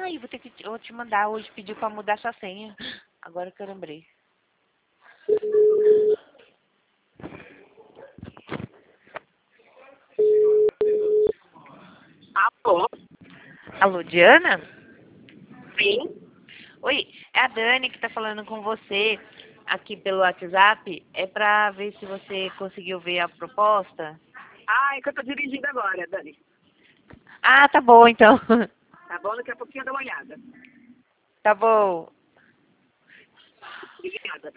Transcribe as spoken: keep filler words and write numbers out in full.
Ai, vou ter que te, vou te mandar hoje, pediu pra mudar sua senha. Agora que eu lembrei. Alô? Alô, Diana? Sim? Oi, é a Dani que tá falando com você aqui pelo WhatsApp. É pra ver se você conseguiu ver a proposta. Ah, é que eu tô dirigindo agora, Dani. Ah, tá bom então. Tá bom? Daqui a pouquinho eu dou uma olhada. Tá bom. Obrigada.